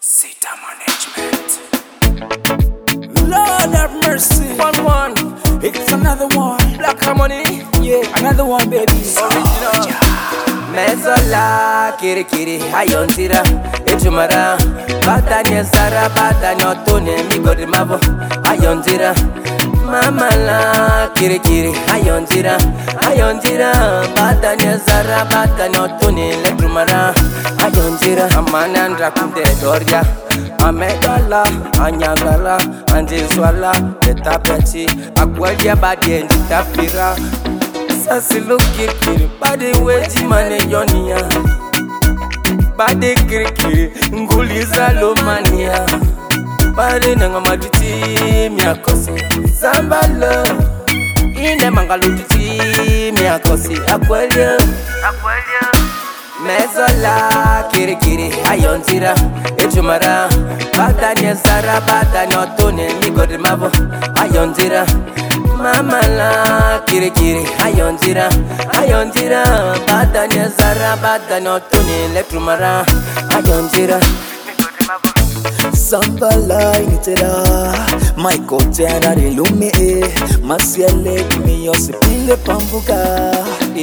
Sita Management. Lord have mercy. One. It's another one. Black Harmony. Yeah, another one, baby. Original. Mezola, kiri, ayonzira, echumara. Batanya Sara, batanya Tone, migodi mavo, ayonzira. Mama la, kiri, ayonzira. Batanya Sara, batanya Tone, letrumara, ayonzira. Amanandra kunde doria. Amegala, anyagala, anjizwala, etapeti, akwalia badi enditapira. Sasi lukiri, bade weji mane yonia. Bade kiri, nguliza lomania. Bade nanga maduti, miakosi, zambala. Ine mangaluti, miakosi, akwalia. Mezola, kiri, ayonzira, echumara. Batanya Sara, batanya Tone, migodi mavo, ayonzira. Mama la, kiri, ayonzira. Batanya Sara, batanya Tone, letrumara, ayonzira. Sambala initera Michael Tena rilume Masiele kimi yosipile pambuka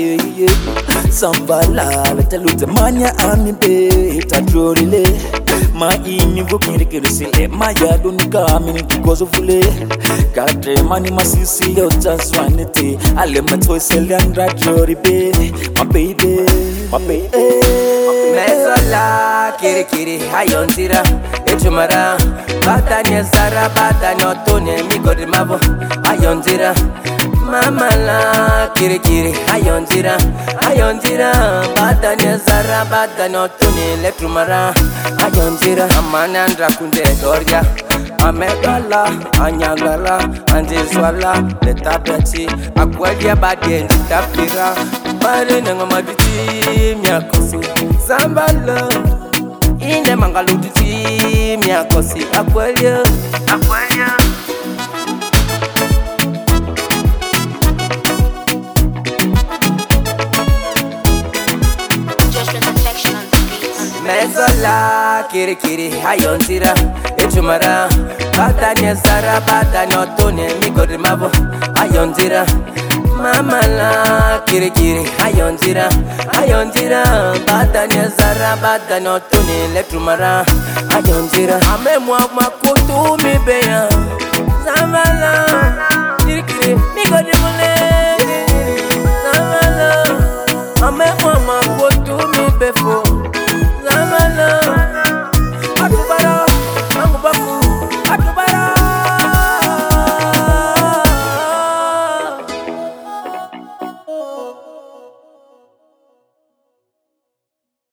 Sambala letelute manya amibe Tadrorile Ma imi vukirikirisile Maya dunika mini kikozo fule Katre mani masisi yo taswanite Ale matoi seliandra joribe My baby Mezola, kiri, ayonzira, echumara. Batanya Sara, batanya Tone, migodi mavo, ayonzira. Mama la, kiri, ayonzira. Batanya Sara, batanya Tone, letrumara, ayonzira. Amanandra kunde doria. Amegala, anyagala, anjizwala, letapeti, akwalia badi enditapira. Bade nanga maduti, miakosi, zambala. Ine mangaluti, miakosi, akwalia. Mezola, kiri, ayonzira, echumara. Batanya Sara, batanya Tone, migodi mavo, ayonzira. Mama la, kiri, ayonzira. Batanya Sara, batanya Tone, letrumara, ayonzira. Ame mwa kutu mi beya. Zambala, kiri, migodi mule.